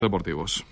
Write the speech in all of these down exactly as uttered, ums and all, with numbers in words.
Deportivos.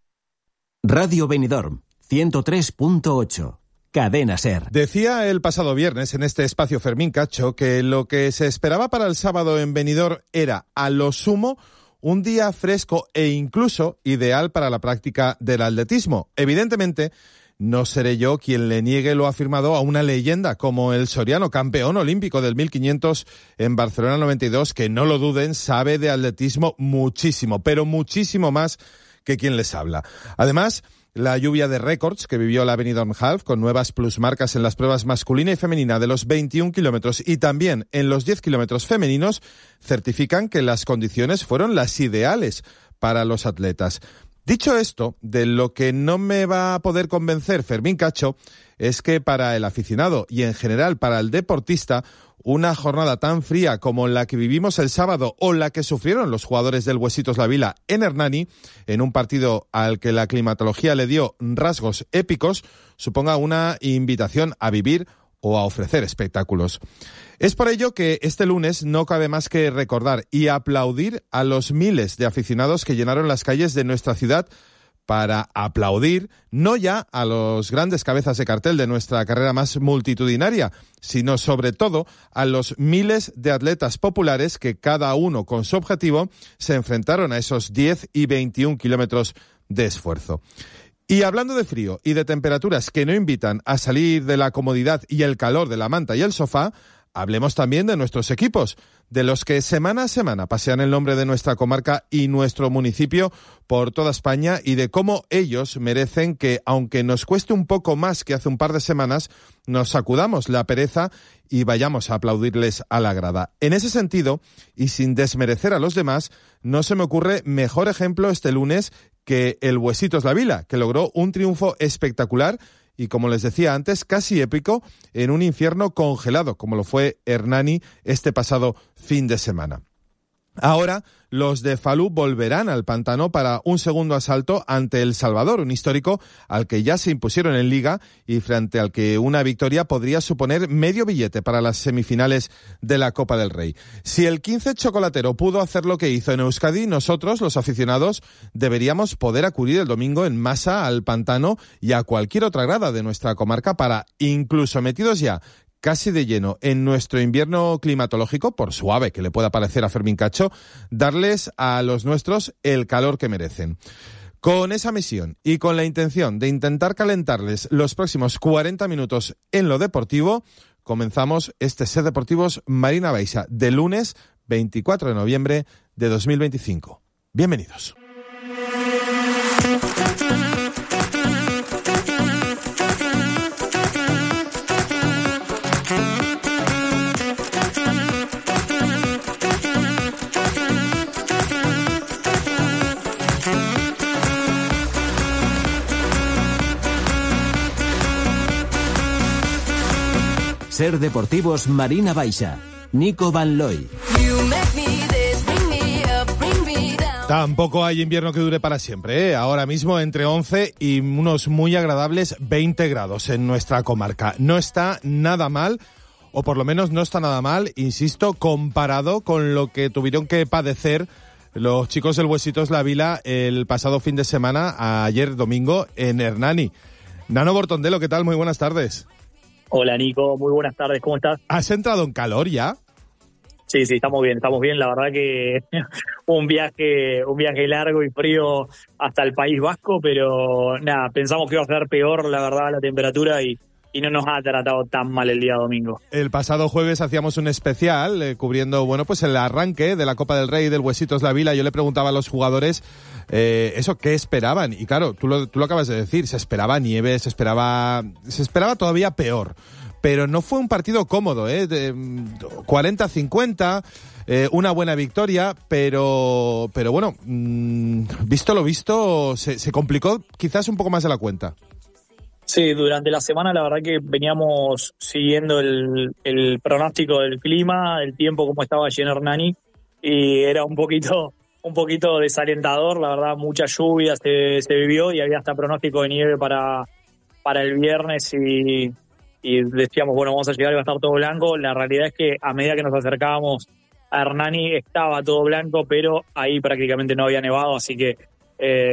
Radio Benidorm, ciento tres punto ocho. Cadena SER. Decía el pasado viernes en este espacio Fermín Cacho que lo que se esperaba para el sábado en Benidorm era, a lo sumo, un día fresco e incluso ideal para la práctica del atletismo. Evidentemente, no seré yo quien le niegue lo afirmado a una leyenda como el soriano, campeón olímpico del mil quinientos en Barcelona noventa y dos, que no lo duden, sabe de atletismo muchísimo, pero muchísimo más que quien les habla. Además, la lluvia de récords que vivió la Benidorm Half, con nuevas plusmarcas en las pruebas masculina y femenina de los veintiún kilómetros y también en los diez kilómetros femeninos, certifican que las condiciones fueron las ideales para los atletas. Dicho esto, de lo que no me va a poder convencer Fermín Cacho es que para el aficionado y en general para el deportista, una jornada tan fría como la que vivimos el sábado o la que sufrieron los jugadores del Huesitos La Vila en Hernani, en un partido al que la climatología le dio rasgos épicos, suponga una invitación a vivir o a ofrecer espectáculos. Es por ello que este lunes no cabe más que recordar y aplaudir a los miles de aficionados que llenaron las calles de nuestra ciudad para aplaudir no ya a los grandes cabezas de cartel de nuestra carrera más multitudinaria, sino sobre todo a los miles de atletas populares que cada uno con su objetivo se enfrentaron a esos diez y veintiún kilómetros de esfuerzo. Y hablando de frío y de temperaturas que no invitan a salir de la comodidad y el calor de la manta y el sofá, hablemos también de nuestros equipos, de los que semana a semana pasean el nombre de nuestra comarca y nuestro municipio por toda España y de cómo ellos merecen que, aunque nos cueste un poco más que hace un par de semanas, nos sacudamos la pereza y vayamos a aplaudirles a la grada. En ese sentido, y sin desmerecer a los demás, no se me ocurre mejor ejemplo este lunes que el Huesitos La Vila, que logró un triunfo espectacular y, como les decía antes, casi épico en un infierno congelado, como lo fue Hernani este pasado fin de semana. Ahora, los de Falú volverán al pantano para un segundo asalto ante El Salvador, un histórico al que ya se impusieron en Liga y frente al que una victoria podría suponer medio billete para las semifinales de la Copa del Rey. Si el quince chocolatero pudo hacer lo que hizo en Euskadi, nosotros, los aficionados, deberíamos poder acudir el domingo en masa al pantano y a cualquier otra grada de nuestra comarca para, incluso metidos ya casi de lleno en nuestro invierno climatológico, por suave que le pueda parecer a Fermín Cacho, darles a los nuestros el calor que merecen. Con esa misión y con la intención de intentar calentarles los próximos cuarenta minutos en lo deportivo, comenzamos este Ser Deportivos Marina Baixa de lunes veinticuatro de noviembre de dos mil veinticinco. Bienvenidos. Ser Deportivos Marina Baixa. Nico Van Looy. Tampoco hay invierno que dure para siempre, ¿eh? Ahora mismo entre once y unos muy agradables veinte grados en nuestra comarca. No está nada mal, o por lo menos no está nada mal, insisto, comparado con lo que tuvieron que padecer los chicos del Huesitos La Vila el pasado fin de semana, ayer domingo, en Hernani. Nano Bortondelo, ¿qué tal? Muy buenas tardes. Hola Nico, muy buenas tardes, ¿cómo estás? ¿Has entrado en calor ya? Sí, sí, estamos bien, estamos bien, la verdad que un viaje, un viaje largo y frío hasta el País Vasco, pero nada, pensamos que iba a ser peor, la verdad, la temperatura y, y no nos ha tratado tan mal el día domingo. El pasado jueves hacíamos un especial eh, cubriendo, bueno, pues el arranque de la Copa del Rey del Huesitos La Vila. Yo le preguntaba a los jugadores eh, eso, ¿qué esperaban? Y claro, tú lo, tú lo acabas de decir, se esperaba nieve, se esperaba, se esperaba todavía peor. Pero no fue un partido cómodo, ¿eh? De cuarenta a cincuenta, eh, una buena victoria, pero pero bueno, mmm, visto lo visto, se, se complicó quizás un poco más de la cuenta. Sí, durante la semana la verdad que veníamos siguiendo el, el pronóstico del clima, el tiempo como estaba allí en Hernani, y era un poquito un poquito desalentador, la verdad, mucha lluvia se, se vivió y había hasta pronóstico de nieve para, para el viernes y... y decíamos, bueno, vamos a llegar y va a estar todo blanco. La realidad es que a medida que nos acercábamos a Hernani estaba todo blanco, pero ahí prácticamente no había nevado, así que Eh,